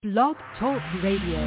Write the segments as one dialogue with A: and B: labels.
A: Blog Talk Radio.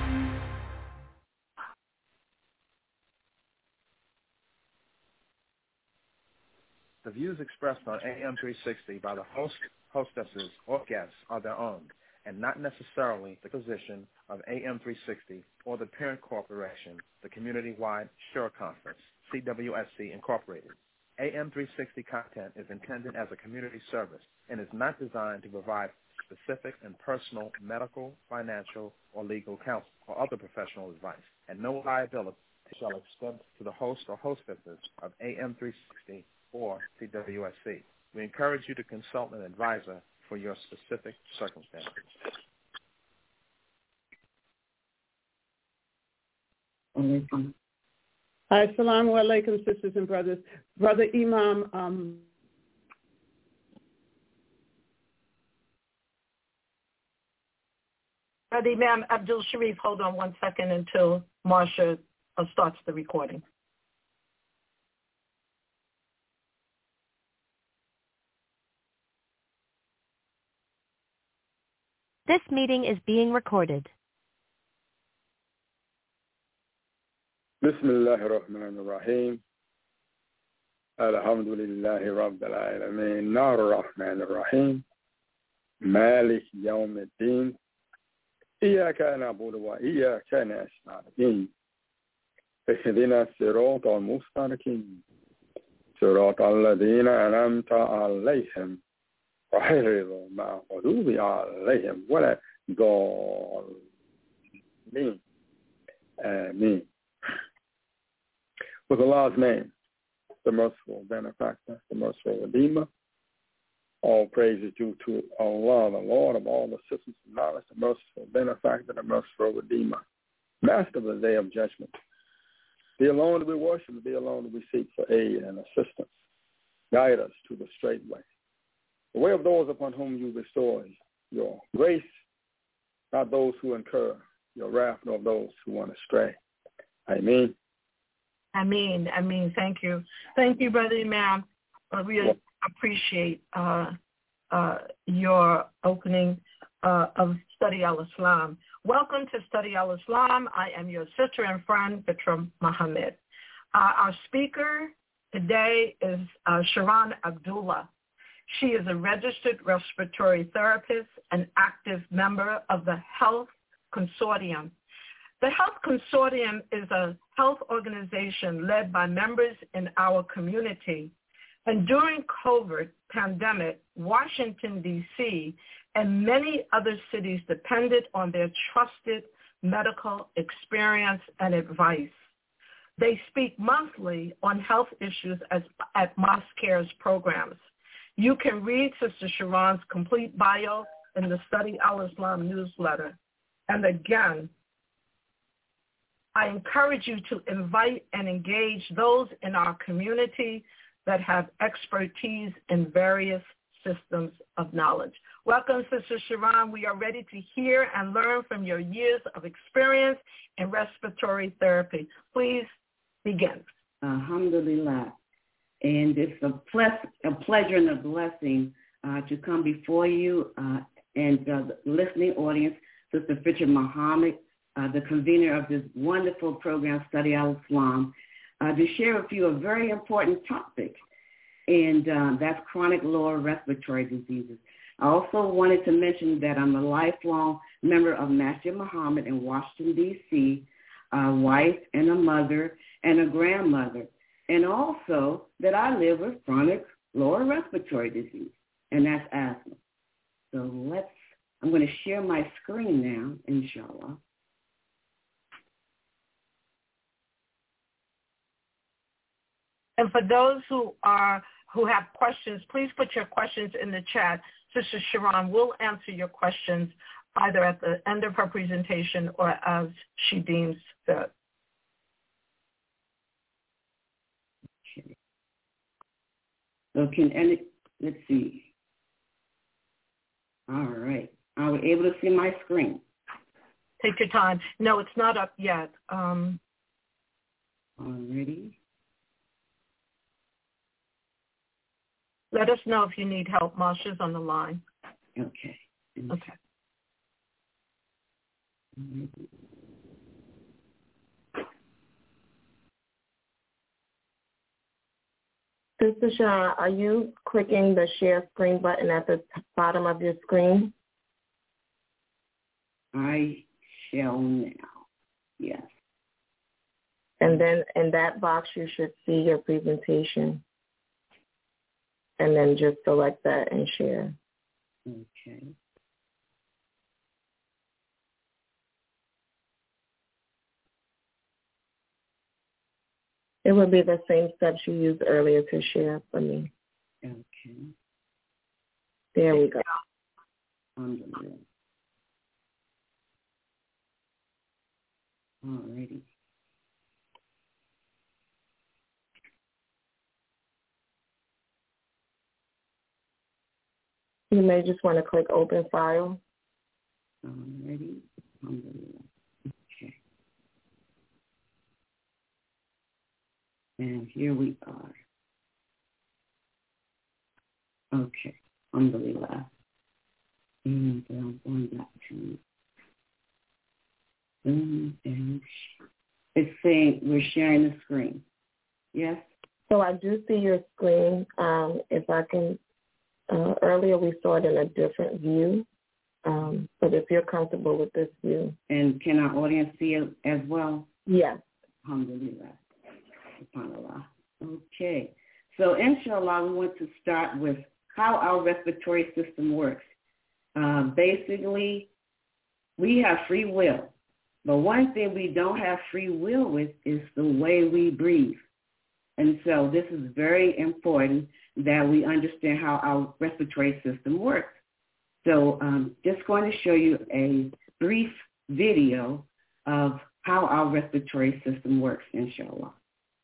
B: The views expressed on AM 360 by the host, hostesses, or guests are their own, and not necessarily the position of AM 360 or the parent corporation, the Community-Wide Sure Conference, CWSC Incorporated. AM 360 content is intended as a community service and is not designed to provide specific and personal medical, financial, or legal counsel or other professional advice, and no liability shall extend to the host or hostesses of AM 360 or CWSC. We encourage you to consult an advisor for your specific circumstances.
C: Assalamu alaikum, sisters and brothers. Brother Imam,
D: Brother Imam Abdul Sharif, hold on 1 second until Marsha starts the recording.
A: This meeting is being recorded.
E: Bismillahir Rahmanir Rahim. Alhamdulillahi Rabbil Alameen. Ar-Rahmanir Rahim. Malik Yawmiddin. Iyyaka na'budu wa iyyaka nasta'in. Ihdina as-siratal mustaqim. Siratal ladzina an'amta 'alayhim. غير المغضوب عليهم ولا الضالين. Ameen. With Allah's name, the merciful benefactor, the merciful redeemer, all praise is due to Allah, the Lord of all the systems of knowledge, the merciful benefactor, the merciful redeemer, master of the day of judgment. Be alone to be worshipped, be alone to we seek for aid and assistance. Guide us to the straight way. The way of those upon whom you bestow your grace, not those who incur your wrath, nor those who want to stray. Ameen.
D: Ameen. Ameen. Thank you. Thank you, Brother Imam. We appreciate your opening of Study Al-Islam. Welcome to Study Al-Islam. I am your sister and friend, Fitra Muhammad. Our speaker today is Sharon Abdullah. She is a registered respiratory therapist and active member of the Health Consortium. The Health Consortium is a health organization led by members in our community. And during COVID pandemic, Washington, D.C., and many other cities depended on their trusted medical experience and advice. They speak monthly on health issues at MosCare's programs. You can read Sister Sharon's complete bio in the Study Al-Islam newsletter. And again, I encourage you to invite and engage those in our community that have expertise in various systems of knowledge. Welcome, Sister Sharon. We are ready to hear and learn from your years of experience in respiratory therapy. Please begin.
F: Alhamdulillah. And it's a pleasure and a blessing to come before you and the listening audience, Sister Fitra Muhammad, the convener of this wonderful program, Study Al-Islam, to share with you a very important topic, and that's chronic lower respiratory diseases. I also wanted to mention that I'm a lifelong member of Masjid Muhammad in Washington, D.C., a wife and a mother and a grandmother. And also that I live with chronic lower respiratory disease, and that's asthma. So I'm going to share my screen now, inshallah.
D: And for those who have questions, please put your questions in the chat. Sister Sharon will answer your questions either at the end of her presentation or as she deems fit.
F: So let's see. All right. Are we able to see my screen?
D: Take your time. No, it's not up yet.
F: Already.
D: Let us know if you need help. Marsha's on the line.
F: Okay.
D: Okay.
G: Sister Shaw, are you clicking the share screen button at the bottom of your screen?
F: I shall now. Yes.
G: And then in that box, you should see your presentation. And then just select that and share.
F: Okay.
G: It would be the same steps you used earlier to share for me.
F: Okay.
G: There we go.
F: Alrighty.
G: You may just want to click Open File.
F: Alrighty. Okay. And here we are. Okay. Alhamdulillah. And I'm going back to it's saying we're sharing the screen. Yes?
G: So I do see your screen. If I can, earlier we saw it in a different view. But if you're comfortable with this view.
F: And can our audience see it as well?
G: Yes.
F: Alhamdulillah. SubhanAllah. Okay. So inshallah, we want to start with how our respiratory system works. Basically, we have free will. But one thing we don't have free will with is the way we breathe. And so this is very important that we understand how our respiratory system works. So just going to show you a brief video of how our respiratory system works, inshallah.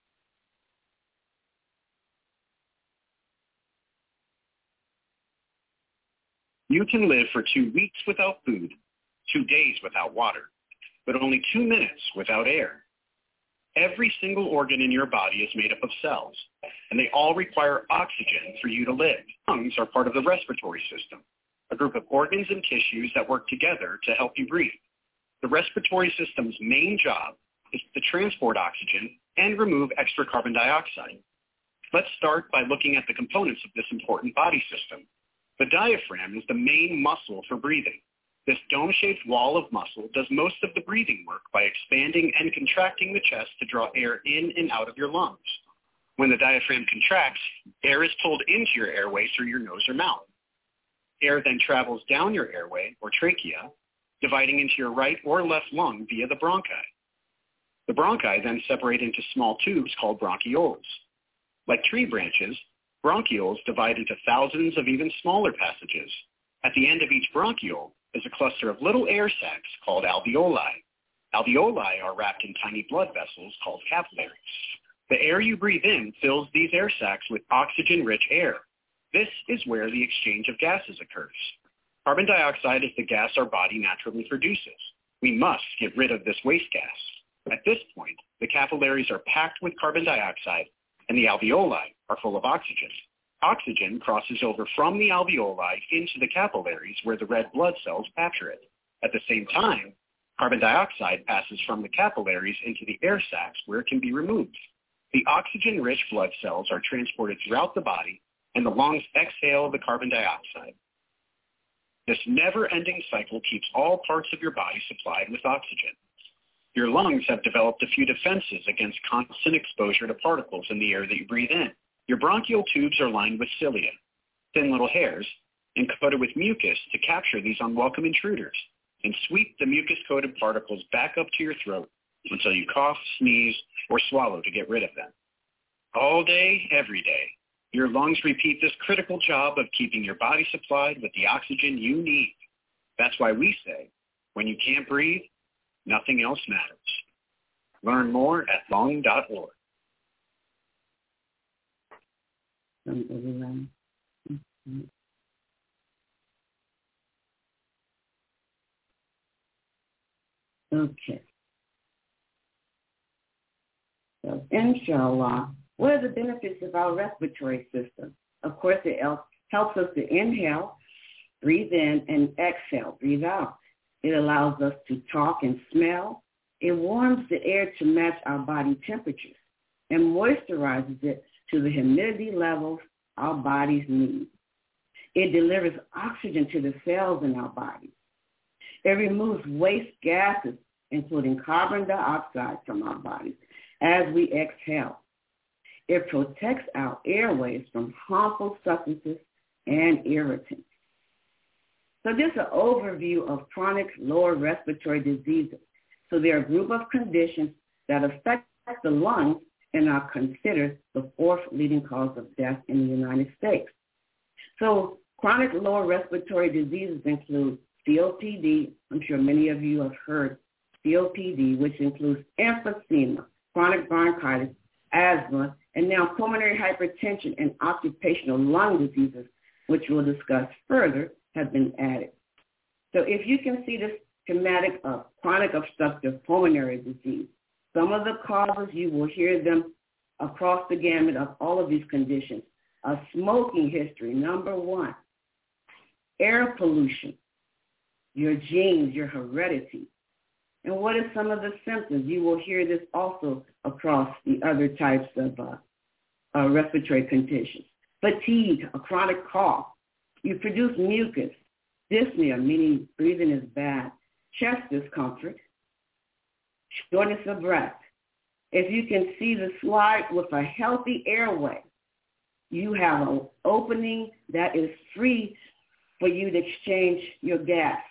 H: You can live for 2 weeks without food, 2 days without water, but only 2 minutes without air. Every single organ in your body is made up of cells, and they all require oxygen for you to live. Lungs are part of the respiratory system, a group of organs and tissues that work together to help you breathe. The respiratory system's main job is to transport oxygen and remove extra carbon dioxide. Let's start by looking at the components of this important body system. The diaphragm is the main muscle for breathing. This dome-shaped wall of muscle does most of the breathing work by expanding and contracting the chest to draw air in and out of your lungs. When the diaphragm contracts, air is pulled into your airway through your nose or mouth. Air then travels down your airway, or trachea, dividing into your right or left lung via the bronchi. The bronchi then separate into small tubes called bronchioles. Like tree branches, bronchioles divide into thousands of even smaller passages. At the end of each bronchiole is a cluster of little air sacs called alveoli. Alveoli are wrapped in tiny blood vessels called capillaries. The air you breathe in fills these air sacs with oxygen-rich air. This is where the exchange of gases occurs. Carbon dioxide is the gas our body naturally produces. We must get rid of this waste gas. At this point, the capillaries are packed with carbon dioxide, and the alveoli are full of oxygen. Oxygen crosses over from the alveoli into the capillaries where the red blood cells capture it. At the same time, carbon dioxide passes from the capillaries into the air sacs where it can be removed. The oxygen-rich blood cells are transported throughout the body, and the lungs exhale the carbon dioxide. This never-ending cycle keeps all parts of your body supplied with oxygen. Your lungs have developed a few defenses against constant exposure to particles in the air that you breathe in. Your bronchial tubes are lined with cilia, thin little hairs, and coated with mucus to capture these unwelcome intruders and sweep the mucus-coated particles back up to your throat until you cough, sneeze, or swallow to get rid of them. All day, every day, your lungs repeat this critical job of keeping your body supplied with the oxygen you need. That's why we say, when you can't breathe, nothing else matters. Learn more at lung.org.
F: Okay. So, inshallah, what are the benefits of our respiratory system? Of course, it helps us to inhale, breathe in, and exhale, breathe out. It allows us to talk and smell. It warms the air to match our body temperatures and moisturizes it to the humidity levels our bodies need. It delivers oxygen to the cells in our bodies. It removes waste gases, including carbon dioxide, from our bodies as we exhale. It protects our airways from harmful substances and irritants. So just an overview of chronic lower respiratory diseases. So they're a group of conditions that affect the lungs and are considered the fourth leading cause of death in the United States. So chronic lower respiratory diseases include COPD. I'm sure many of you have heard COPD, which includes emphysema, chronic bronchitis, asthma, and now pulmonary hypertension and occupational lung diseases, which we'll discuss further, have been added. So if you can see this schematic of chronic obstructive pulmonary disease, some of the causes, you will hear them across the gamut of all of these conditions. A smoking history, number one. Air pollution, your genes, your heredity. And what are some of the symptoms? You will hear this also across the other types of respiratory conditions. Fatigue, a chronic cough. You produce mucus, dyspnea, meaning breathing is bad, chest discomfort, shortness of breath. If you can see the slide with a healthy airway, you have an opening that is free for you to exchange your gas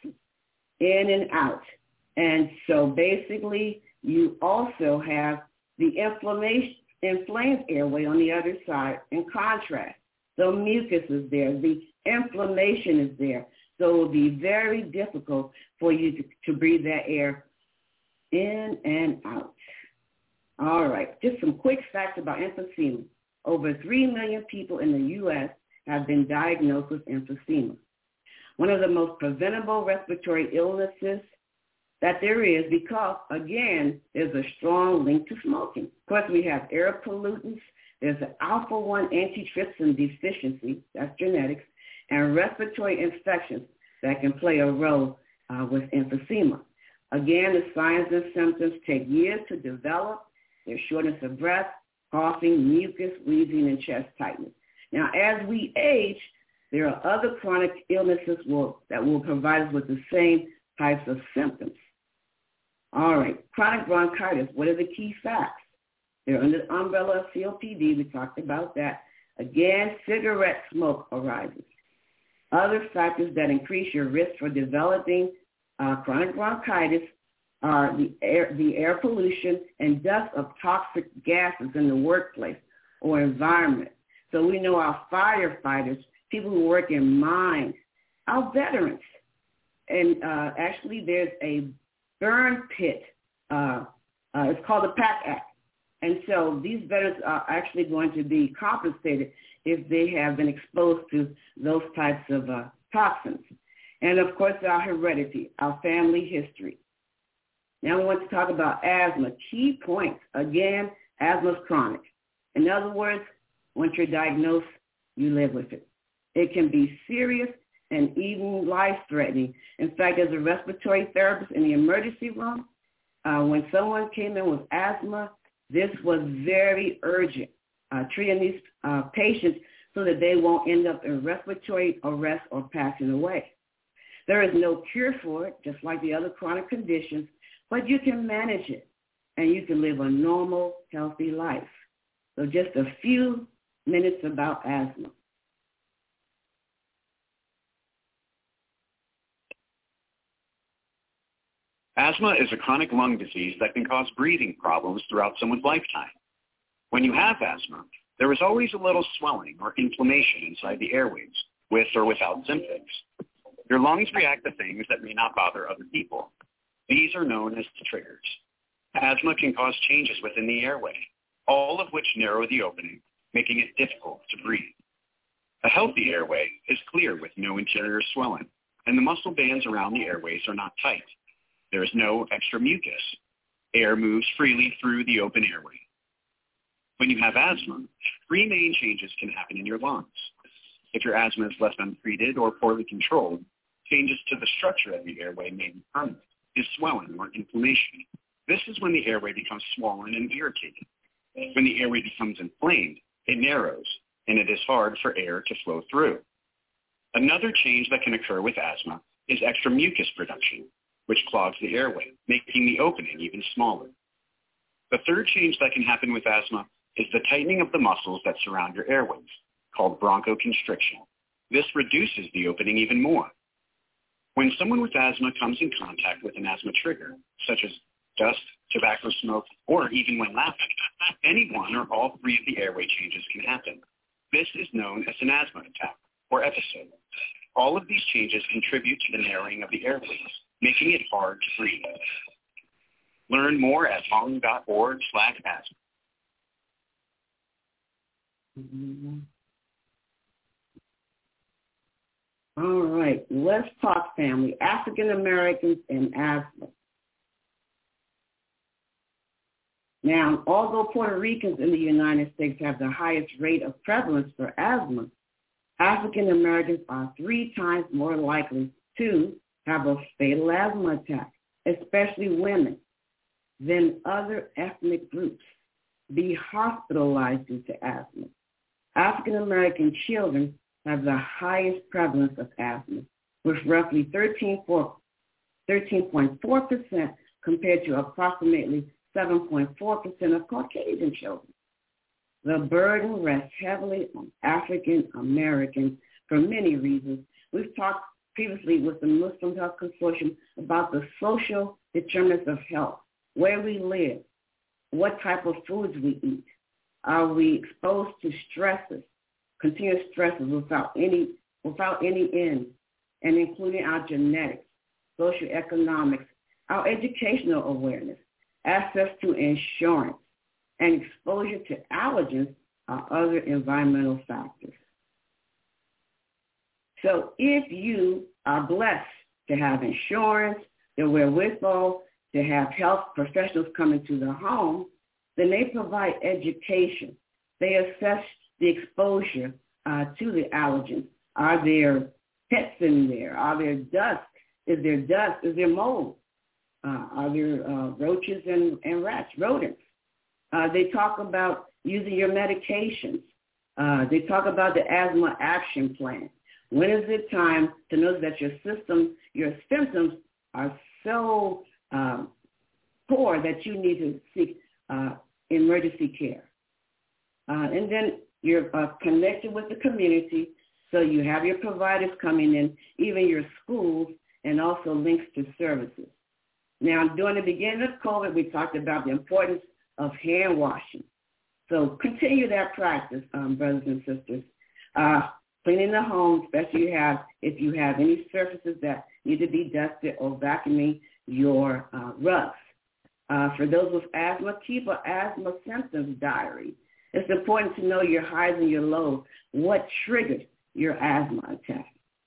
F: in and out. And so basically, you also have the inflamed airway on the other side in contrast. So mucus is there. The inflammation is there. So it will be very difficult for you to breathe that air in and out. All right, just some quick facts about emphysema. Over 3 million people in the U.S. have been diagnosed with emphysema. One of the most preventable respiratory illnesses that there is because, again, there's a strong link to smoking. Of course, we have air pollutants. There's an alpha-1 antitrypsin deficiency, that's genetics, and respiratory infections that can play a role with emphysema. Again, the signs and symptoms take years to develop. There's shortness of breath, coughing, mucus, wheezing, and chest tightness. Now, as we age, there are other chronic illnesses that will provide us with the same types of symptoms. All right, chronic bronchitis, what are the key facts? They're under the umbrella of COPD. We talked about that. Again, cigarette smoke arises. Other factors that increase your risk for developing chronic bronchitis are the air pollution and dust of toxic gases in the workplace or environment. So we know our firefighters, people who work in mines, our veterans. And actually there's a burn pit. It's called the PACT Act. And so these veterans are actually going to be compensated if they have been exposed to those types of toxins. And, of course, our heredity, our family history. Now we want to talk about asthma. Key points. Again, asthma is chronic. In other words, once you're diagnosed, you live with it. It can be serious and even life-threatening. In fact, as a respiratory therapist in the emergency room, when someone came in with asthma, this was very urgent, treating these patients so that they won't end up in respiratory arrest or passing away. There is no cure for it, just like the other chronic conditions, but you can manage it, and you can live a normal, healthy life. So just a few minutes about asthma.
H: Asthma is a chronic lung disease that can cause breathing problems throughout someone's lifetime. When you have asthma, there is always a little swelling or inflammation inside the airways, with or without symptoms. Your lungs react to things that may not bother other people. These are known as the triggers. Asthma can cause changes within the airway, all of which narrow the opening, making it difficult to breathe. A healthy airway is clear with no interior swelling, and the muscle bands around the airways are not tight. There is no extra mucus. Air moves freely through the open airway. When you have asthma, 3 main changes can happen in your lungs. If your asthma is left untreated or poorly controlled, Changes to the structure of the airway may be permanent, is swelling or inflammation. This is when the airway becomes swollen and irritated. When the airway becomes inflamed, it narrows, and it is hard for air to flow through. Another change that can occur with asthma is extra mucus production, which clogs the airway, making the opening even smaller. The third change that can happen with asthma is the tightening of the muscles that surround your airways, called bronchoconstriction. This reduces the opening even more. When someone with asthma comes in contact with an asthma trigger, such as dust, tobacco smoke, or even when laughing, any one or all three of the airway changes can happen. This is known as an asthma attack or episode. All of these changes contribute to the narrowing of the airways, making it hard to breathe. Learn more at hong.org/asthma.
F: All right, let's talk family. African Americans and asthma. Now, although Puerto Ricans in the United States have the highest rate of prevalence for asthma, African Americans are 3 times more likely to have a fatal asthma attack, especially women, than other ethnic groups, be hospitalized due to asthma. African American children have the highest prevalence of asthma, with roughly 13.4% compared to approximately 7.4% of Caucasian children. The burden rests heavily on African Americans for many reasons. We've talked previously with the Muslim Health Consortium about the social determinants of health, where we live, what type of foods we eat. Are we exposed to stresses, continuous stresses without any end, and including our genetics, socioeconomics, our educational awareness, access to insurance, and exposure to allergens are other environmental factors. So if you are blessed to have insurance, the wherewithal, to have health professionals come into the home, then they provide education. They assess the exposure to the allergens. Are there pets in there? Are there dust? Is there dust? Is there mold? Are there roaches and rats, rodents? They talk about using your medications. They talk about the asthma action plan. When is it time to know that your symptoms are so poor that you need to seek emergency care? And then you're connected with the community, so you have your providers coming in, even your schools, and also links to services. Now, during the beginning of COVID, we talked about the importance of hand washing. So continue that practice, brothers and sisters. Cleaning the home, especially if you have any surfaces that need to be dusted, or vacuuming your rugs. For those with asthma, keep an asthma symptoms diary. It's important to know your highs and your lows, what triggered your asthma attack.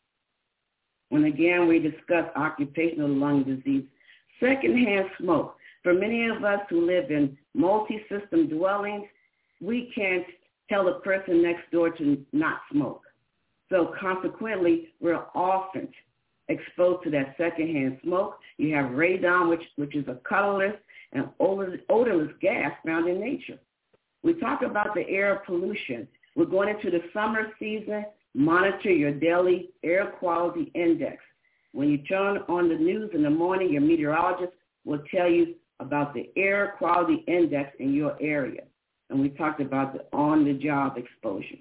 F: When again we discuss occupational lung disease, secondhand smoke. For many of us who live in multi-system dwellings, we can't tell the person next door to not smoke. So consequently, we're often exposed to that secondhand smoke. You have radon, which is a colorless and odorless gas found in nature. We talk about the air pollution. We're going into the summer season. Monitor your daily air quality index. When you turn on the news in the morning, your meteorologist will tell you about the air quality index in your area. And we talked about the on-the-job exposure.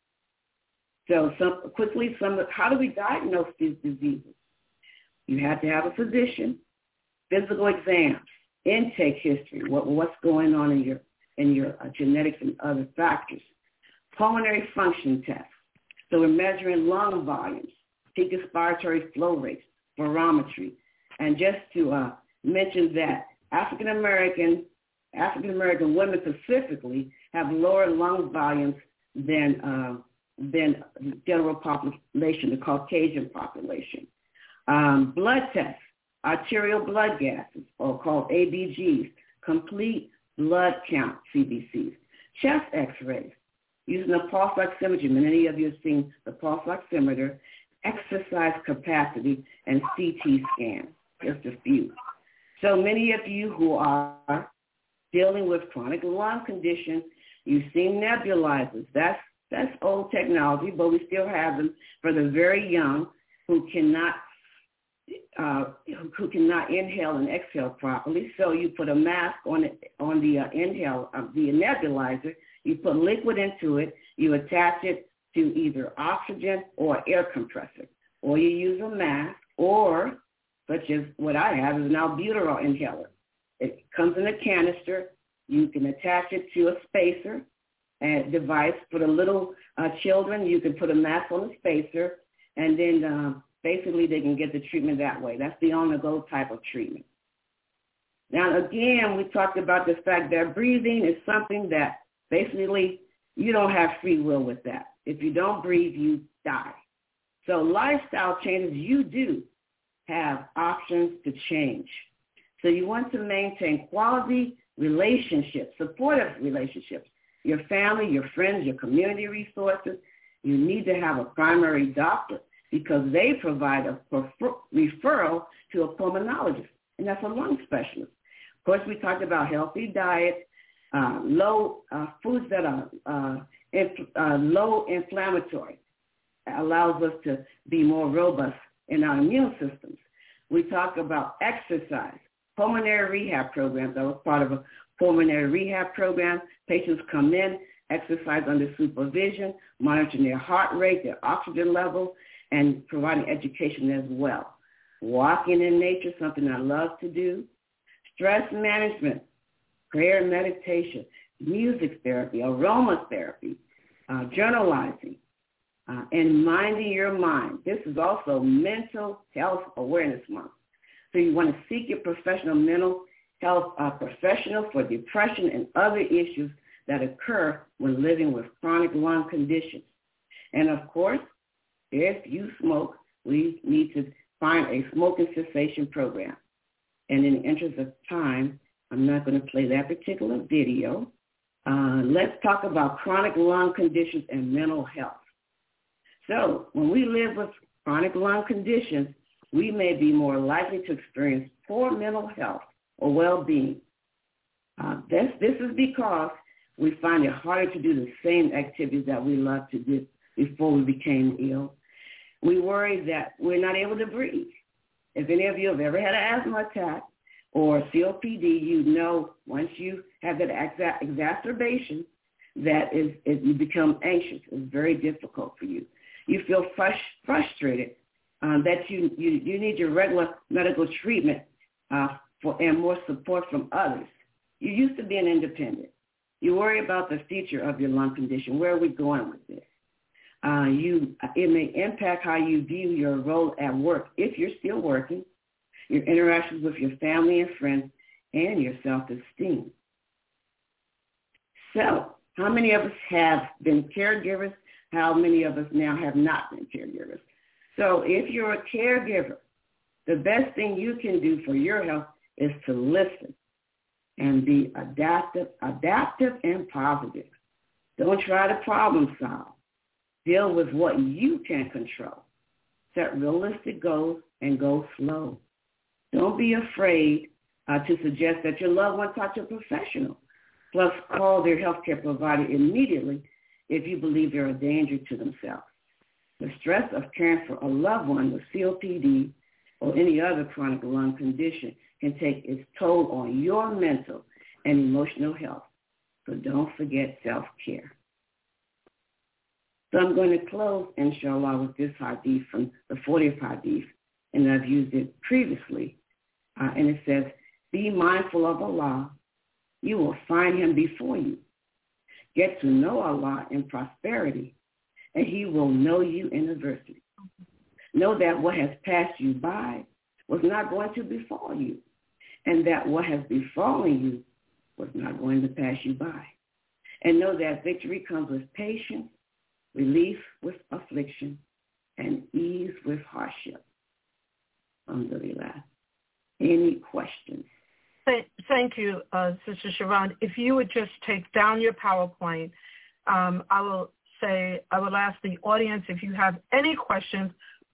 F: So how do we diagnose these diseases? You have to have a physician, physical exams, intake history, what's going on in your genetics and other factors. Pulmonary function tests. So we're measuring lung volumes, peak expiratory flow rates, barometry. And just to mention that African American women specifically have lower lung volumes than the general population, the Caucasian population. Blood tests, arterial blood gases, or called ABGs, complete blood count, CBCs, chest x-rays, using a pulse oximeter. Many of you have seen the pulse oximeter. exercise capacity, and CT scans, just a few. So many of you who are dealing with chronic lung conditions, you've seen nebulizers. That's old technology, but we still have them for the very young who cannot inhale and exhale properly. So you put a mask on the inhale of the nebulizer. You put liquid into it. You attach it to either oxygen or air compressor, or you use a mask, or such as what I have is an albuterol inhaler. It comes in a canister. You can attach it to a spacer and device. For the little children, you can put a mask on the spacer, and then basically they can get the treatment that way. That's the on-the-go type of treatment. Now, again, we talked about the fact that breathing is something that basically you don't have free will with that. If you don't breathe, you die. So lifestyle changes, you do have options to change. So you want to maintain quality relationships, supportive relationships, your family, your friends, your community resources. You need to have a primary doctor because they provide a referral to a pulmonologist, and that's a lung specialist. Of course, we talked about healthy diet, low foods that are low inflammatory, allows us to be more robust in our immune systems. We talk about exercise, pulmonary rehab programs. I was part of a pulmonary rehab program. Patients come in, exercise under supervision, monitoring their heart rate, their oxygen level, and providing education as well. Walking in nature, something I love to do. Stress management, prayer and meditation, music therapy, aromatherapy, journalizing, and minding your mind. This is also Mental Health Awareness Month. So you want to seek your professional mental health professional for depression and other issues that occur when living with chronic lung conditions. And of course, if you smoke, we need to find a smoking cessation program. And in the interest of time, I'm not going to play that particular video. Let's talk about chronic lung conditions and mental health. So when we live with chronic lung conditions, we may be more likely to experience poor mental health or well-being. This is because we find it harder to do the same activities that we loved to do before we became ill. We worry that we're not able to breathe. If any of you have ever had an asthma attack or COPD, you know once you have that exacerbation that you become anxious. It's very difficult for you. You feel frustrated that you need your regular medical treatment and more support from others. You used to be an independent. You worry about the future of your lung condition. Where are we going with this? It may impact how you view your role at work if you're still working, your interactions with your family and friends, and your self-esteem. So, how many of us have been caregivers? How many of us now have not been caregivers? So if you're a caregiver, the best thing you can do for your health is to listen and be adaptive and positive. Don't try to problem solve. Deal with what you can control. Set realistic goals and go slow. Don't be afraid to suggest that your loved one talk to a professional. Plus, call their healthcare provider immediately if you believe they're a danger to themselves. The stress of caring for a loved one with COPD or any other chronic lung condition can take its toll on your mental and emotional health. So don't forget self-care. So I'm going to close, inshallah, with this hadith from the 40th hadith, and I've used it previously. And it says, be mindful of Allah. You will find him before you. Get to know Allah in prosperity, and he will know you in adversity. Know that what has passed you by was not going to befall you, and that what has befallen you was not going to pass you by. And know that victory comes with patience, relief with affliction, and ease with hardship. Alhamdulillah. Any questions?
D: Thank you, Sister Sharon. If you would just take down your PowerPoint, I will ask the audience if you have any questions,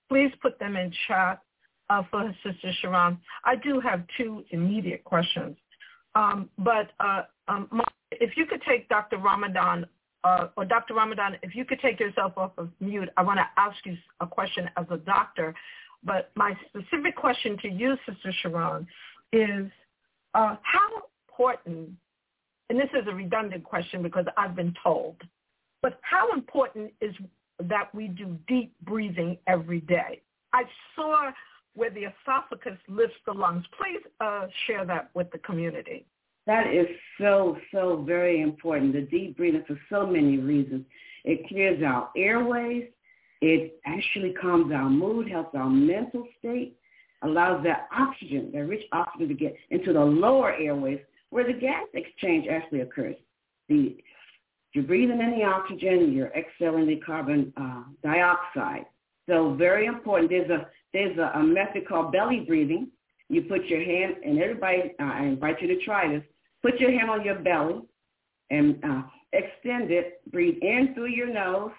D: please put them in chat for Sister Sharon. I do have two immediate questions. But if you could take Dr. Ramadan, or Dr. Ramadan, if you could take yourself off of mute, I want to ask you a question as a doctor. But my specific question to you, Sister Sharon, is how important, and this is a redundant question because I've been told, but how important is that we do deep breathing every day? I saw where the esophagus lifts the lungs. Please share that with the community.
F: That is so, so very important, the deep breathing, for so many reasons. It clears our airways. It actually calms our mood, helps our mental state, allows that oxygen, that rich oxygen, to get into the lower airways where the gas exchange actually occurs. You're breathing in the oxygen, you're exhaling the carbon dioxide. So very important. There's a method called belly breathing. You put your hand, and everybody, I invite you to try this. Put your hand on your belly and extend it. Breathe in through your nose.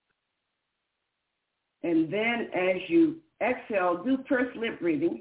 F: And then as you exhale, do pursed lip breathing.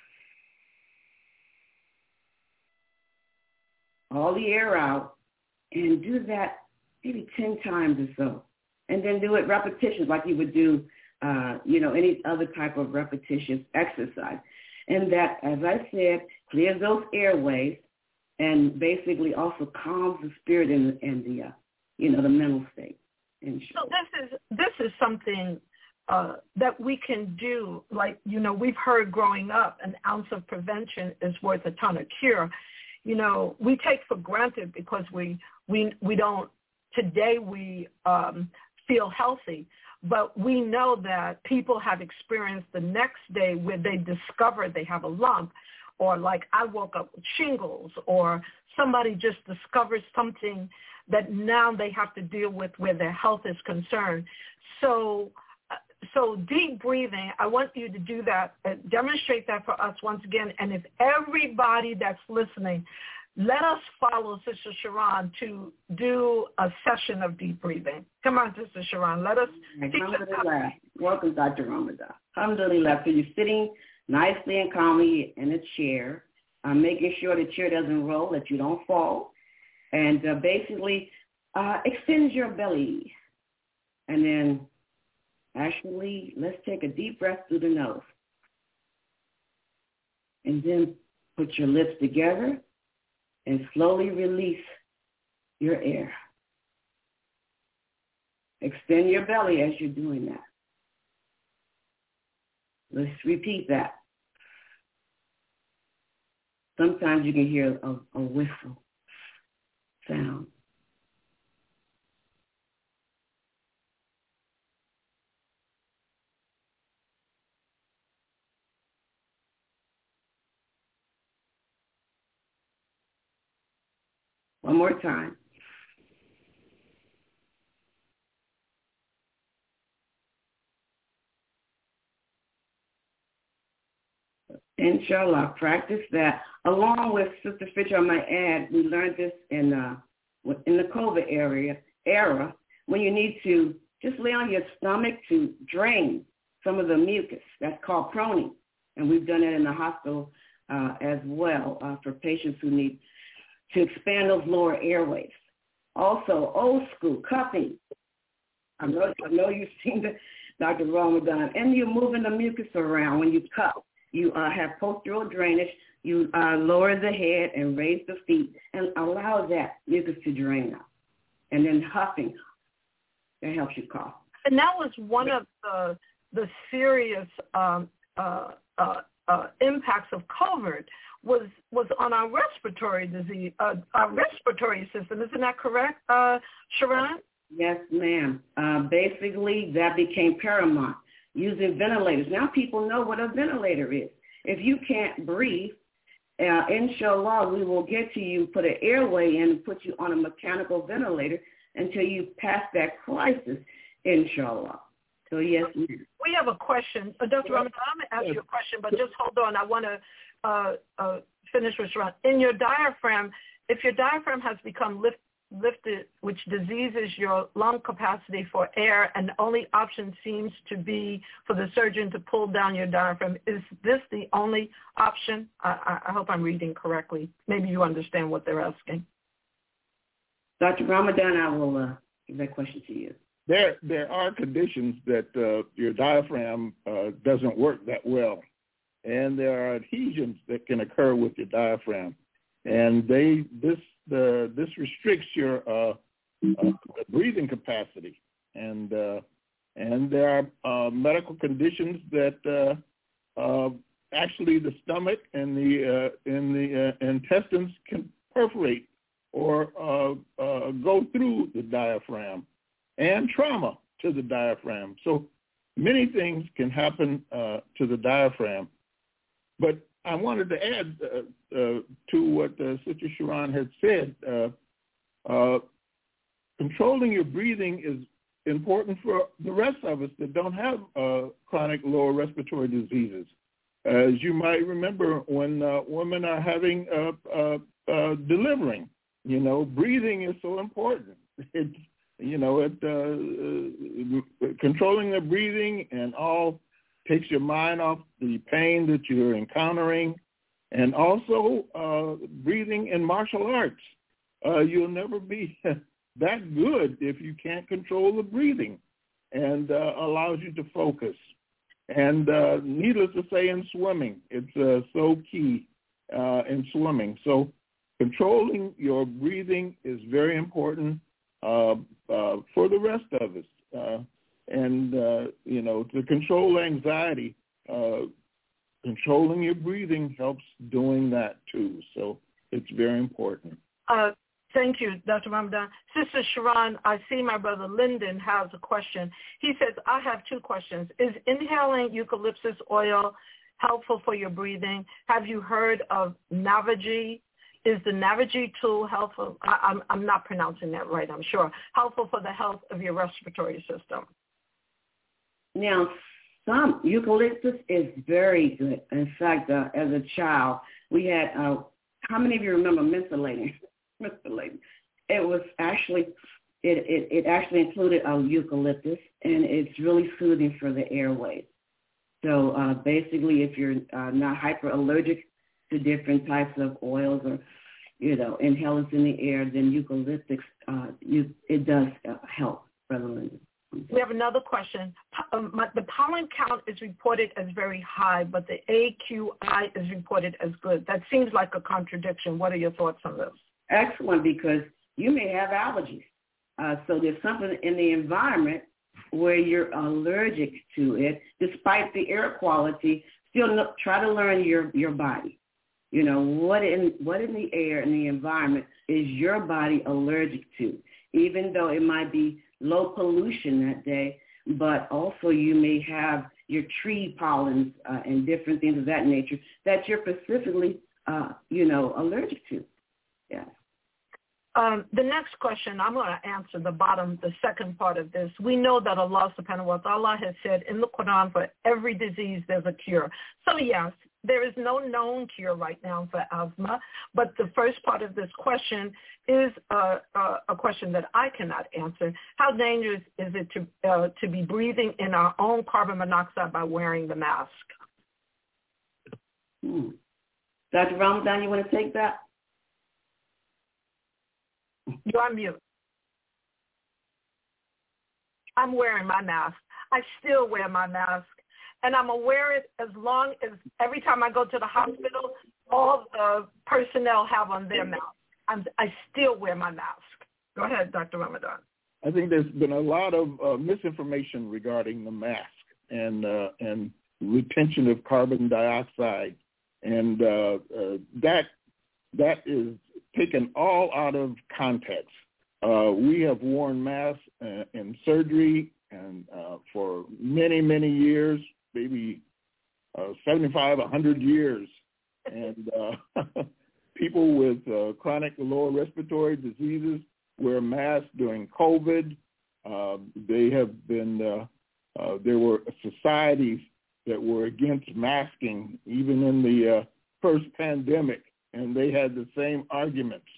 F: All the air out. And do that maybe 10 times or so. And then do it repetitions like you would do, any other type of repetitious exercise. And that, as I said, clears those airways and basically also calms the spirit and the mental state.
D: So this is something that we can do. Like, we've heard growing up, an ounce of prevention is worth a ton of cure. We take for granted because we don't, today we feel healthy, but we know that people have experienced the next day where they discover they have a lump, or like I woke up with shingles, or somebody just discovers something that now they have to deal with where their health is concerned. So deep breathing, I want you to do that, demonstrate that for us once again. And if everybody that's listening, let us follow Sister Sharon to do a session of deep breathing. Come on, Sister Sharon, let us teach us.
F: Welcome, Dr. Ramadan. Alhamdulillah. So you're sitting nicely and calmly in a chair, making sure the chair doesn't roll, that you don't fall. And basically extend your belly. And then actually, let's take a deep breath through the nose. And then put your lips together and slowly release your air. Extend your belly as you're doing that. Let's repeat that. Sometimes you can hear a whistle sound. One more time. Inshallah, practice that. Along with Sister Fisher, I might add, we learned this in the COVID era, when you need to just lay on your stomach to drain some of the mucus. That's called proning. And we've done it in the hospital as well for patients who need to expand those lower airways. Also, old school, cupping. I know you've seen Dr. Ramadan. And you're moving the mucus around when you cup. You have postural drainage. You lower the head and raise the feet and allow that mucus to drain out. And then huffing, that helps you cough.
D: And that was one of the serious impacts of COVID was on our respiratory disease, our respiratory system. Isn't that correct, Sharon?
F: Yes, ma'am. Basically, that became paramount, using ventilators. Now people know what a ventilator is. If you can't breathe, inshallah, we will get to you, put an airway in, and put you on a mechanical ventilator until you pass that crisis, inshallah. So, yes, ma'am.
D: We have a question. Dr. Ramadan, I'm going to ask you a question, but just hold on. I want to finish with Sharon. In your diaphragm, if your diaphragm has become lifted, which diseases your lung capacity for air, and the only option seems to be for the surgeon to pull down your diaphragm. Is this the only option? I hope I'm reading correctly. Maybe you understand what they're asking.
F: Dr. Ramadan, I will give that question to you.
E: There are conditions that your diaphragm doesn't work that well, and there are adhesions that can occur with your diaphragm, and this restricts your breathing capacity, and there are medical conditions that actually the stomach and the intestines can perforate or go through the diaphragm, and trauma to the diaphragm. So many things can happen to the diaphragm. But I wanted to add to what Sister Sharon had said. Controlling your breathing is important for the rest of us that don't have chronic lower respiratory diseases. As you might remember, when women are having delivering, breathing is so important. It's controlling the breathing and all takes your mind off the pain that you're encountering, and also breathing in martial arts. You'll never be that good if you can't control the breathing, and allows you to focus. And needless to say, in swimming, it's so key in swimming. So controlling your breathing is very important for the rest of us. To control anxiety, controlling your breathing helps doing that too. So it's very important.
D: Thank you, Dr. Ramadan. Sister Sharon, I see my brother Lyndon has a question. He says, I have two questions. Is inhaling eucalyptus oil helpful for your breathing? Have you heard of Navigey? Is the Navigey tool helpful? I'm not pronouncing that right, I'm sure. Helpful for the health of your respiratory system?
F: Now, some eucalyptus is very good. In fact, as a child, we had, how many of you remember mentholating? It was actually, it actually included eucalyptus, and it's really soothing for the airways. So basically, if you're not hyperallergic to different types of oils or, inhalants in the air, then eucalyptus, it does help, Brother Lyndon.
D: We have another question. The pollen count is reported as very high, but the AQI is reported as good. That seems like a contradiction. What are your thoughts on this?
F: Excellent, because you may have allergies. So there's something in the environment where you're allergic to it, despite the air quality. Still try to learn your body. What in the air, in the environment, is your body allergic to? Even though it might be low pollution that day, but also you may have your tree pollens and different things of that nature that you're specifically, allergic to. Yeah.
D: The next question, I'm going to answer the second part of this. We know that Allah subhanahu wa ta'ala has said in the Quran, for every disease there's a cure. So yes, there is no known cure right now for asthma, but the first part of this question is a question that I cannot answer. How dangerous is it to be breathing in our own carbon monoxide by wearing the mask?
F: Dr. Ramadan, you want to take that?
D: You're on mute. I'm wearing my mask. I still wear my mask. And I'm going to wear it as long as every time I go to the hospital, all the personnel have on their mask. I still wear my mask. Go ahead, Dr. Ramadan.
E: I think there's been a lot of misinformation regarding the mask and retention of carbon dioxide. And that is taken all out of context. We have worn masks in surgery and for many, many years, maybe 75, 100 years. And people with chronic lower respiratory diseases wear masks during COVID. They have been, there were societies that were against masking even in the first pandemic, and they had the same arguments.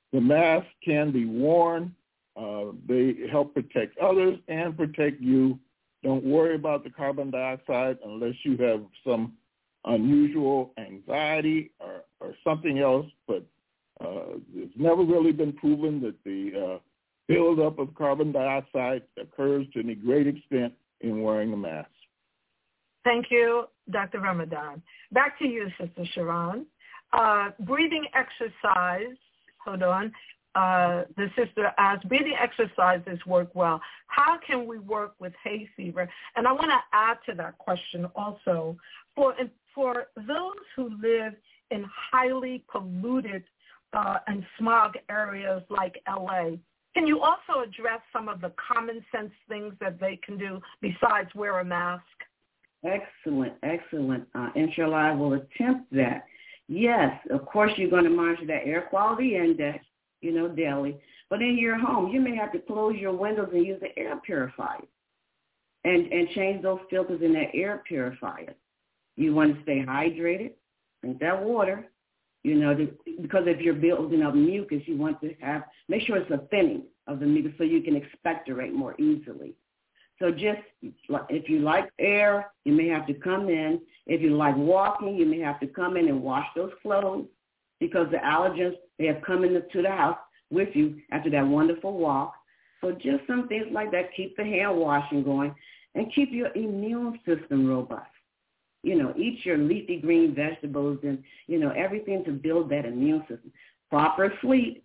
I: The mask can be worn. They help protect others and protect you. Don't worry about the carbon dioxide unless you have some unusual anxiety or something else, but it's never really been proven that the buildup of carbon dioxide occurs to any great extent in wearing a mask.
D: Thank you, Dr. Ramadan. Back to you, Sister Sharon. Breathing exercise, hold on. The sister asked, breathing exercises work well. How can we work with hay fever? And I want to add to that question also, for those who live in highly polluted and smog areas like LA, can you also address some of the common sense things that they can do besides wear a mask?
F: Excellent. Inshallah, I will attempt that. Yes, of course, you're going to monitor that air quality index, daily. But in your home, you may have to close your windows and use the air purifier and change those filters in that air purifier. You want to stay hydrated, drink that water, because if you're building up mucus, you want to make sure it's a thinning of the mucus so you can expectorate more easily. So just if you like air, you may have to come in. If you like walking, you may have to come in and wash those clothes because the allergens, they have come into the house with you after that wonderful walk. So just some things like that. Keep the hand washing going and keep your immune system robust. Eat your leafy green vegetables and, everything to build that immune system. Proper sleep.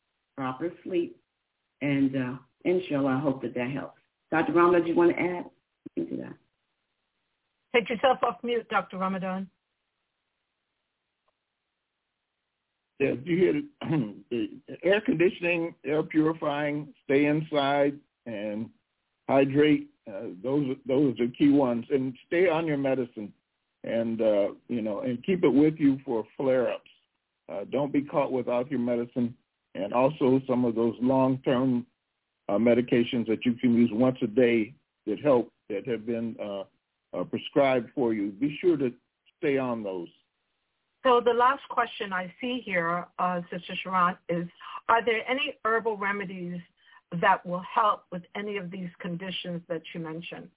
F: And inshallah, I hope that helps. Dr. Ramadan, do you want to add into that?
D: Take yourself off mute, Dr. Ramadan.
I: Yeah, you hear the air conditioning, air purifying, stay inside and hydrate. Those are key ones. And stay on your medicine and, and keep it with you for flare-ups. Don't be caught without your medicine. And also some of those long-term medications that you can use once a day that have been prescribed for you. Be sure to stay on those.
D: So the last question I see here, Sister Sharon, is, are there any herbal remedies that will help with any of these conditions that you mentioned?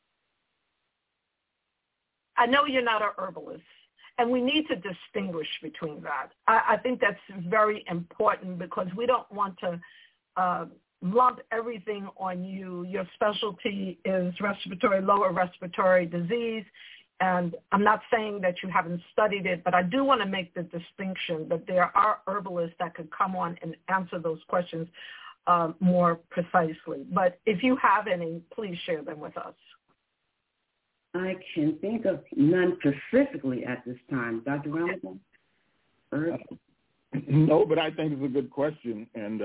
D: I know you're not an herbalist, and we need to distinguish between that. I think that's very important because we don't want to lump everything on you. Your specialty is lower respiratory disease, and I'm not saying that you haven't studied it, but I do want to make the distinction that there are herbalists that could come on and answer those questions more precisely. But if you have any, please share them with us.
F: I can think of none specifically at this time. Dr. Ramadan?
I: No, but I think it's a good question, and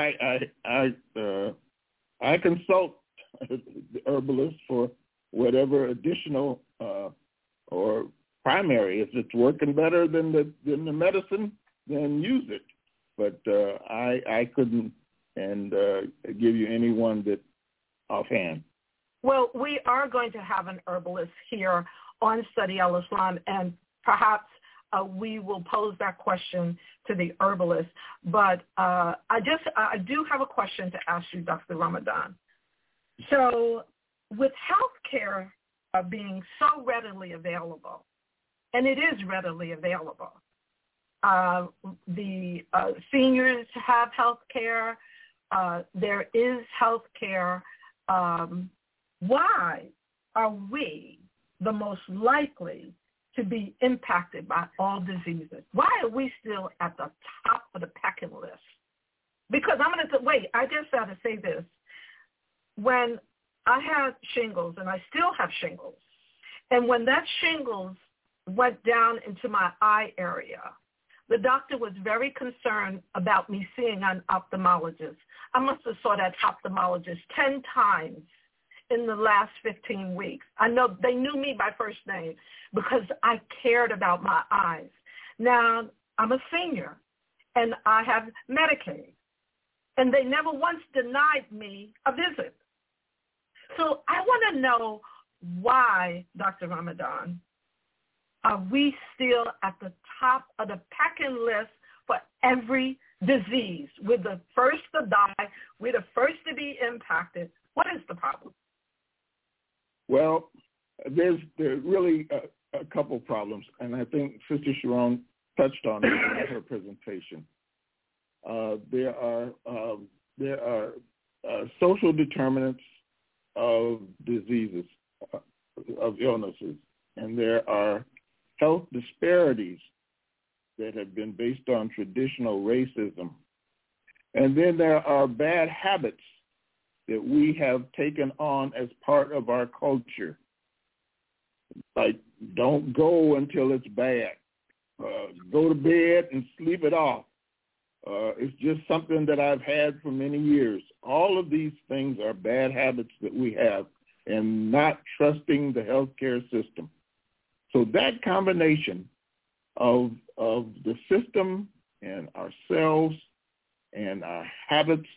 I: I consult the herbalist for whatever additional or primary. If it's working better than the medicine, then use it. But I couldn't give you any one that offhand.
D: Well, we are going to have an herbalist here on Study Al-Islam, and perhaps we will pose that question to the herbalist. But I do have a question to ask you, Dr. Ramadan. So with healthcare being so readily available, and it is readily available, the seniors have healthcare. There is healthcare. Why are we the most likely to be impacted by all diseases? Why are we still at the top of the pecking list? Because I just got to say this. When I had shingles, and I still have shingles, and when that shingles went down into my eye area, the doctor was very concerned about me seeing an ophthalmologist. I must have saw that ophthalmologist 10 times in the last 15 weeks. I know they knew me by first name because I cared about my eyes. Now, I'm a senior, and I have Medicaid, and they never once denied me a visit. So I want to know why, Dr. Ramadan, are we still at the top of the pecking list for every disease. We're the first to die. We're the first to be impacted. What is the problem?
I: Well, there's really a couple problems, and I think Sister Sharon touched on it in her presentation. There are social determinants of diseases, of illnesses, and there are health disparities that have been based on traditional racism. And then there are bad habits that we have taken on as part of our culture. Like, don't go until it's bad. Go to bed and sleep it off. It's just something that I've had for many years. All of these things are bad habits that we have, and not trusting the healthcare system. So that combination of the system and ourselves and our habits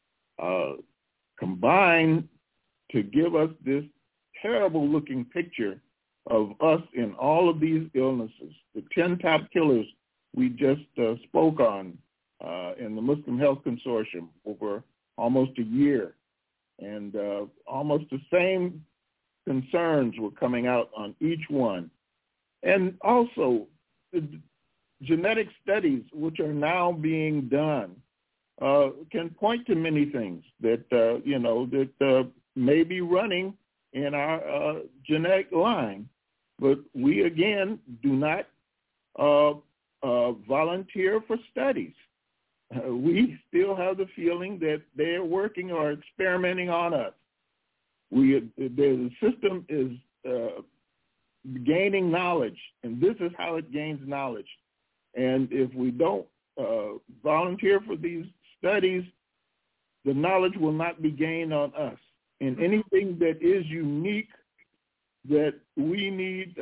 I: combine to give us this terrible-looking picture of us in all of these illnesses. The 10 top killers we just spoke on in the Muslim Health Consortium over almost a year. And almost the same concerns were coming out on each one. And also, the genetic studies, which are now being done, can point to many things that, that may be running in our genetic line. But we, again, do not volunteer for studies. We still have the feeling that they're working or experimenting on us. The system is gaining knowledge, and this is how it gains knowledge. And if we don't volunteer for these studies, the knowledge will not be gained on us. And anything that is unique that we need,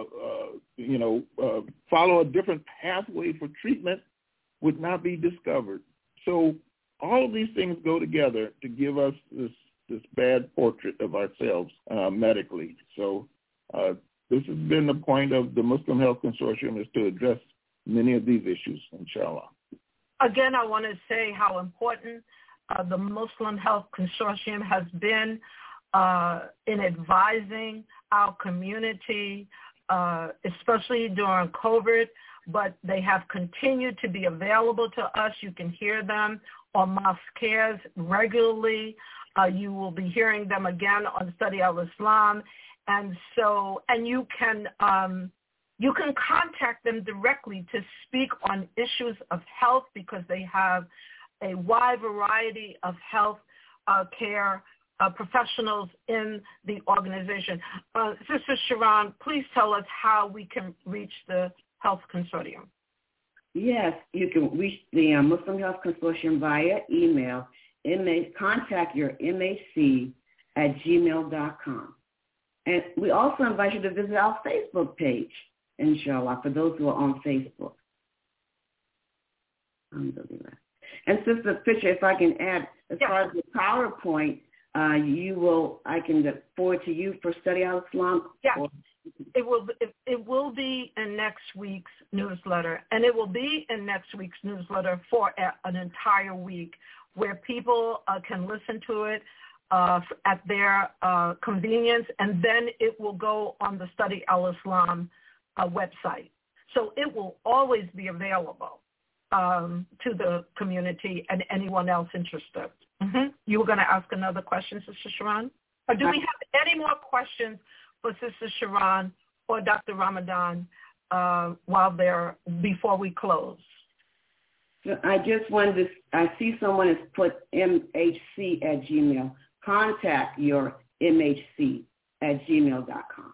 I: follow a different pathway for treatment would not be discovered. So all of these things go together to give us this bad portrait of ourselves medically. So this has been the point of the Muslim Health Consortium, is to address many of these issues, inshallah.
D: Again, I want to say how important the Muslim Health Consortium has been in advising our community, especially during COVID, but they have continued to be available to us. You can hear them on Mosque Cares regularly. You will be hearing them again on Study Al-Islam. And you can contact them directly to speak on issues of health, because they have a wide variety of health care professionals in the organization. Sister Sharon, please tell us how we can reach the Health Consortium.
F: Yes, you can reach the Muslim Health Consortium via email. Contact your MAC@gmail.com. And we also invite you to visit our Facebook page, inshallah, for those who are on Facebook. And Sister Fisher, if I can add, as far as the PowerPoint, I can forward to you for Study Al-Islam.
D: Yeah, it will be in next week's newsletter, and it will be in next week's newsletter for an entire week, where people can listen to it at their convenience, and then it will go on the Study Al-Islam website. So it will always be available to the community and anyone else interested. Mm-hmm. You were going to ask another question, Sister Sharon? Or do we have any more questions for Sister Sharon or Dr. Ramadan before we close?
F: I just wanted to, I see someone has put MHC@gmail. Contact your MHC@gmail.com.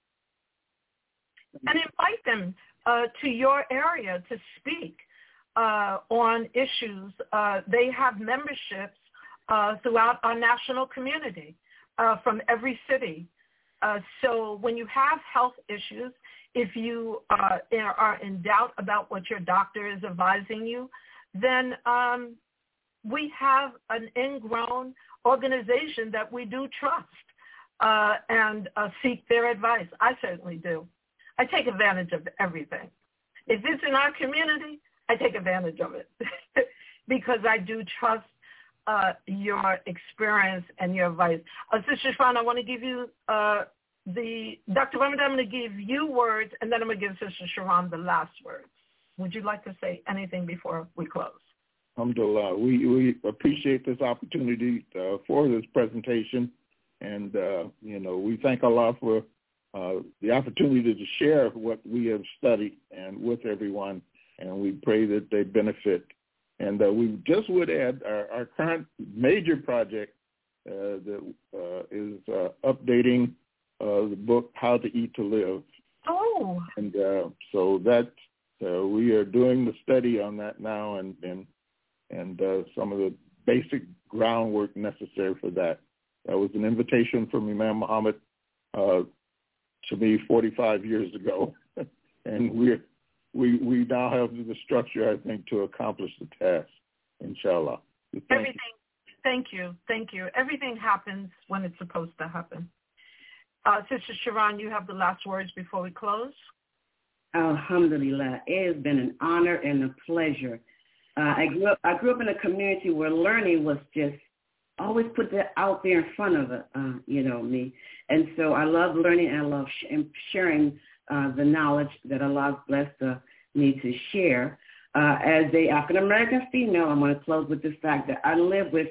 D: And invite them to your area to speak on issues. They have memberships throughout our national community from every city. So when you have health issues, if you are in doubt about what your doctor is advising you, then we have an ingrown organization that we do trust and seek their advice. I certainly do. I take advantage of everything. If it's in our community, I take advantage of it. because I do trust your experience and your advice. Sister Sharon, I want to give you Dr. Ramadan, I'm going to give you words, and then I'm going to give Sister Sharon the last words. Would you like to say anything before we close?
I: Alhamdulillah. We appreciate this opportunity for this presentation, and we thank Allah for the opportunity to share what we have studied and with everyone, and we pray that they benefit. And we just would add our current major project that is updating the book How to Eat to Live.
D: Oh.
I: And so that we are doing the study on that now, and some of the basic groundwork necessary for that. That was an invitation from Imam Muhammad to me 45 years ago, and we now have the structure, I think, to accomplish the task, inshallah.
D: Thank you. Everything happens when it's supposed to happen. Sister Sharon, you have the last words before we close.
F: Alhamdulillah. It has been an honor and a pleasure. I grew up in a community where learning was just always put that out there in front of me. And so I love learning, and I love sharing the knowledge that Allah has blessed me to share. As a African-American female, I'm going to close with the fact that I live with,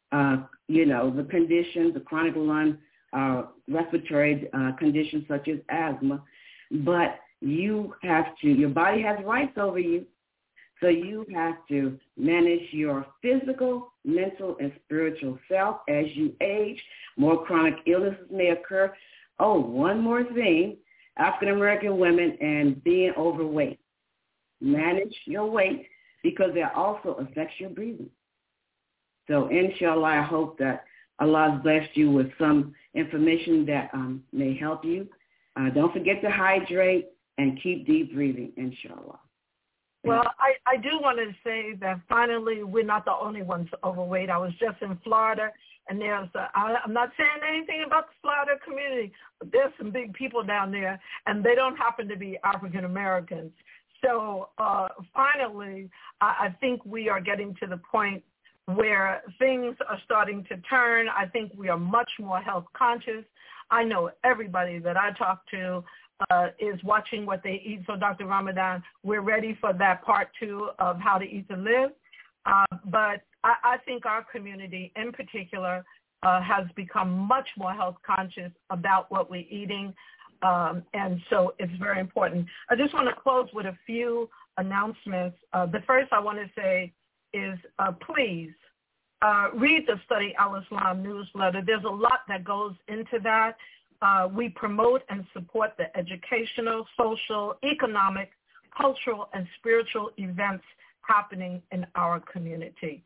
F: the conditions, the chronic lung, respiratory conditions such as asthma. But your body has rights over you. So you have to manage your physical, mental, and spiritual self as you age. More chronic illnesses may occur. Oh, one more thing, African-American women and being overweight. Manage your weight because that also affects your breathing. So inshallah, I hope that Allah has blessed you with some information that may help you. Don't forget to hydrate and keep deep breathing, inshallah.
D: Well, I do want to say that finally we're not the only ones overweight. I was just in Florida, and I'm not saying anything about the Florida community, but there's some big people down there, and they don't happen to be African Americans. So finally, I think we are getting to the point where things are starting to turn. I think we are much more health conscious. I know everybody that I talk to is watching what they eat. So Dr. Ramadan, we're ready for that part 2 of How to Eat to Live. But I think our community in particular has become much more health conscious about what we're eating. And so it's very important. I just want to close with a few announcements. The first I want to say is please read the Study Al-Islam newsletter. There's a lot that goes into that. We promote and support the educational, social, economic, cultural, and spiritual events happening in our community.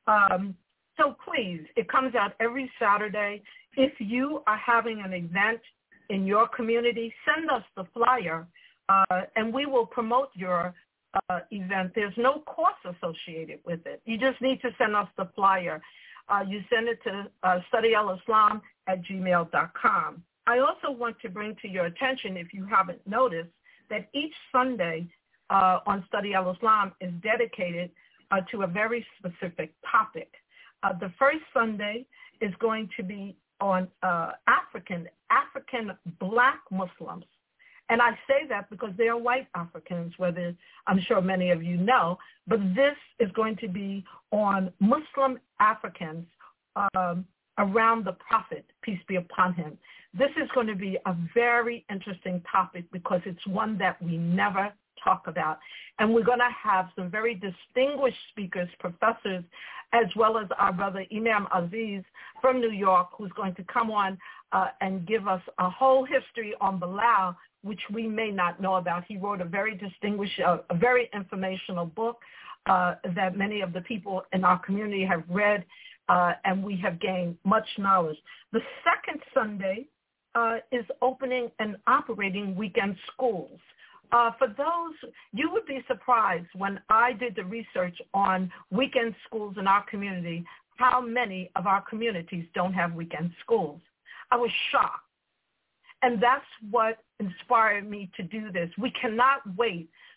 D: So please, it comes out every Saturday. If you are having an event in your community, send us the flyer, and we will promote your event. There's no cost associated with it. You just need to send us the flyer. You send it to studyalislam@gmail.com. I also want to bring to your attention, if you haven't noticed, that each Sunday on Study Al-Islam is dedicated to a very specific topic. The first Sunday is going to be on African Black Muslims. And I say that because they are white Africans, whether I'm sure many of you know, but this is going to be on Muslim Africans around the Prophet, peace be upon him. This is going to be a very interesting topic because it's one that we never talk about. And we're going to have some very distinguished speakers, professors, as well as our brother Imam Aziz from New York, who's going to come on and give us a whole history on Bilal, which we may not know about. He wrote a very distinguished, a very informational book that many of the people in our community have read, and we have gained much knowledge. The second Sunday is opening and operating weekend schools. For those, you would be surprised when I did the research on weekend schools in our community, how many of our communities don't have weekend schools. I was shocked. And that's what inspired me to do this. We cannot wait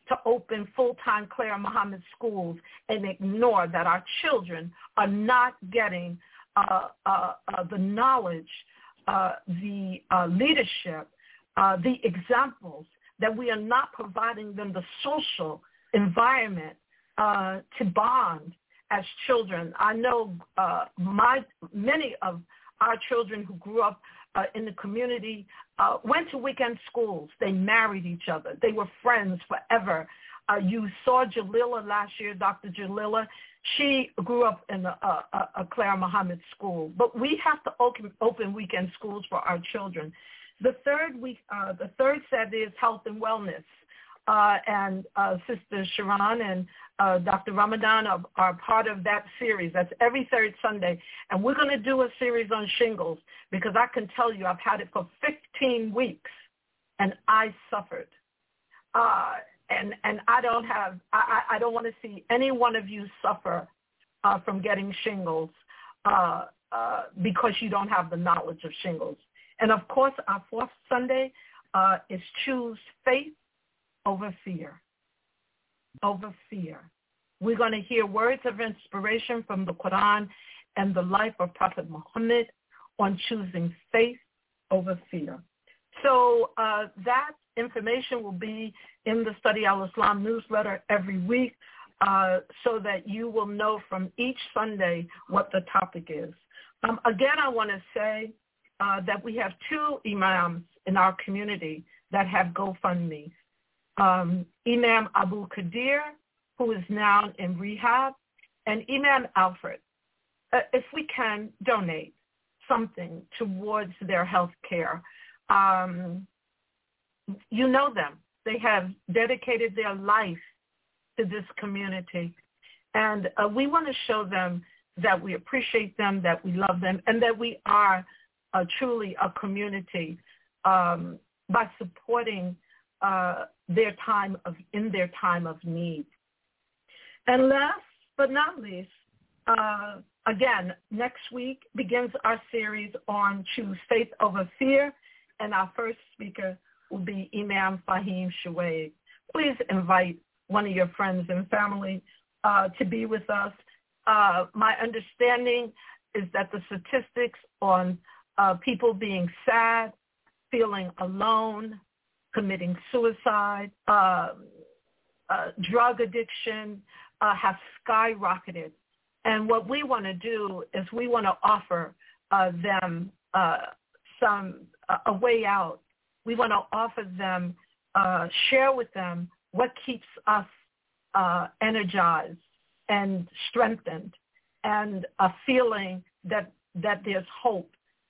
D: to open full-time Claire Muhammad schools and ignore that our children are not getting the knowledge, the leadership, the examples, that we are not providing them the social environment to bond as children. I know many of our children who grew up in the community went to weekend schools. They married each other. They were friends forever. You saw Jalila last year, Dr. Jalila. She grew up in a Claire Muhammad school. But we have to open weekend schools for our children. The third set is health and wellness. And Sister Sharon and Dr. Ramadan are part of that series. That's every third Sunday. And we're going to do a series on shingles because I can tell you I've had it for 15 weeks and I suffered. And I don't want to see any one of you suffer from getting shingles because you don't have the knowledge of shingles. And, of course, our fourth Sunday is choose faith over fear. Over fear. We're going to hear words of inspiration from the Quran and the life of Prophet Muhammad on choosing faith over fear. So that information will be in the Study Al-Islam newsletter every week so that you will know from each Sunday what the topic is. Again, I want to say that we have two imams in our community that have GoFundMe. Imam Abu Qadir, who is now in rehab, and Imam Alfred. If we can donate something towards their health care, you know them. They have dedicated their life to this community. And we want to show them that we appreciate them, that we love them, and that we are truly a community by supporting their time of need. And last but not least, again, next week begins our series on Choose Faith Over Fear, and our first speaker will be Imam Fahim Shuaib. Please invite one of your friends and family to be with us. My understanding is that the statistics on people being sad, feeling alone, committing suicide, drug addiction have skyrocketed. And what we want to do is we want to offer them a way out. We want to offer them, share with them what keeps us energized and strengthened and a feeling that there's hope.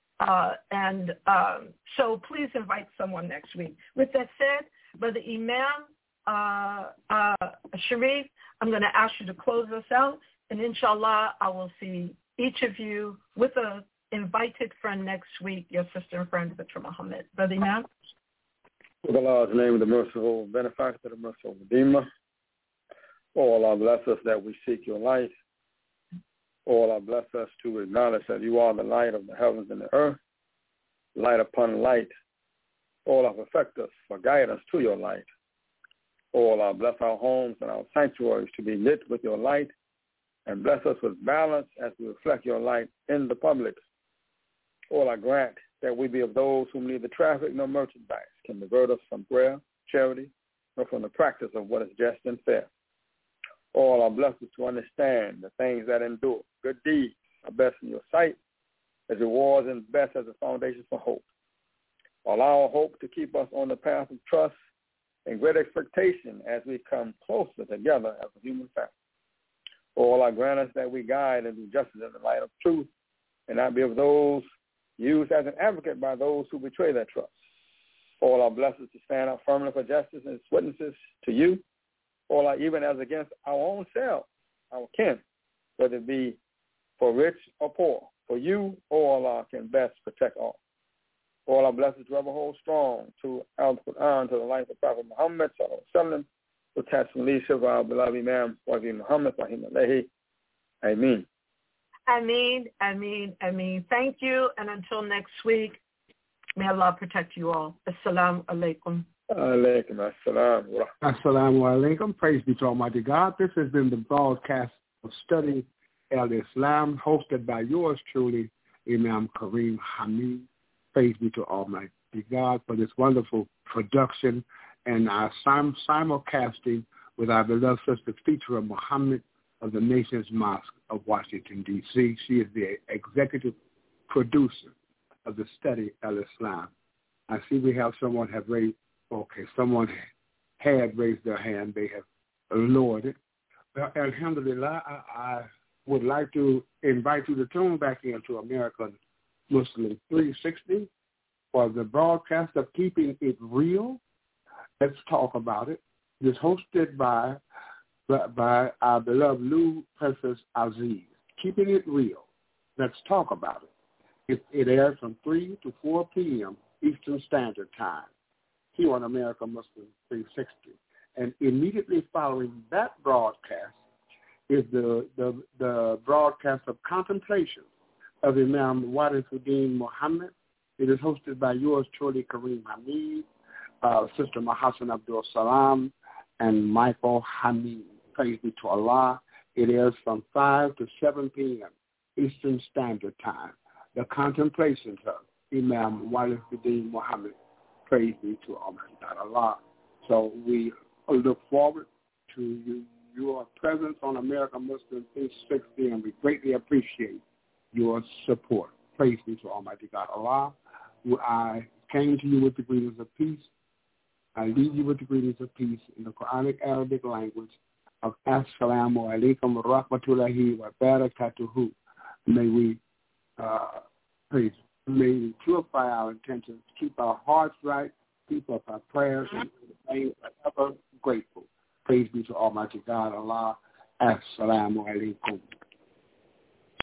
D: So please invite someone next week. With that said, Brother Imam Sharif, I'm going to ask you to close us out, and inshallah, I will see each of you with an invited friend next week, your sister and friend, Fitra Muhammad. Brother Imam?
E: With Allah's name, the merciful benefactor, the merciful Redeemer. Oh, Allah bless us that we seek your light. Oh, Allah bless us to acknowledge that you are the light of the heavens and the earth, light upon light. Oh, Allah perfect us, or guide us to your light. Oh, Allah bless our homes and our sanctuaries to be lit with your light, and bless us with balance as we reflect your light in the public. Oh, Allah grant that we be of those whom neither traffic nor merchandise can divert us from prayer, charity, nor from the practice of what is just and fair. All are blessed to understand the things that endure. Good deeds are best in your sight, as rewards and best as a foundation for hope. Allow our hope to keep us on the path of trust and great expectation as we come closer together as a human family. All are grant us that we guide and do justice in the light of truth and not be of those used as an advocate by those who betray their trust. All are blessed to stand up firmly for justice as witnesses to you, all are even as against our own selves, our kin, whether it be for rich or poor. For you, all Allah can best protect all. All are blessed to ever hold strong to Al-Quran, to the life of Prophet Muhammad, sallallahu alaihi wasallam, to attach the leadership of our beloved Imam, Fahim Muhammad, Fahim Alayhi. Ameen.
D: Ameen, ameen, ameen. Thank you, and until next week, may Allah protect you all. Assalamu alaikum
E: Alaikum assalam.
J: Assalamu alaikum. Praise be to Almighty God. This has been the broadcast of Study Al-Islam, hosted by yours truly, Imam Kareem Hamid. Praise be to Almighty God for this wonderful production and our simulcasting with our beloved sister Fitra Muhammad of the Nation's Mosque of Washington, D.C. She is the executive producer of the Study Al-Islam. I see we have someone have raised, someone had raised their hand. They have lowered it. Well, alhamdulillah, I would like to invite you to tune back into American Muslim 360 for the broadcast of Keeping It Real. Let's talk about it. It is hosted by our beloved Lou Princess Aziz. Keeping It Real. Let's talk about it. It airs from 3 to 4 p.m. Eastern Standard Time here on American Muslim 360. And immediately following that broadcast is the broadcast of Contemplation of Imam Warifuddin Muhammad. It is hosted by yours truly, Kareem Hamid, Sister Mahassan Abdul Salam, and Michael Hamid. Praise be to Allah. It airs from 5 to 7 p.m. Eastern Standard Time. The Contemplations of Imam Warifuddin Muhammad. Praise be to Almighty Allah. So we look forward to your presence on American Muslim 360, and we greatly appreciate your support. Praise be to Almighty God Allah. I came to you with the greetings of peace. I leave you with the greetings of peace in the Quranic Arabic language of Assalamu alaikum wa rahmatullahi wa barakatuhu. May we may we purify our intentions, keep our hearts right, keep up our prayers, and remain forever grateful. Praise be to Almighty God Allah. Assalamu alaikum.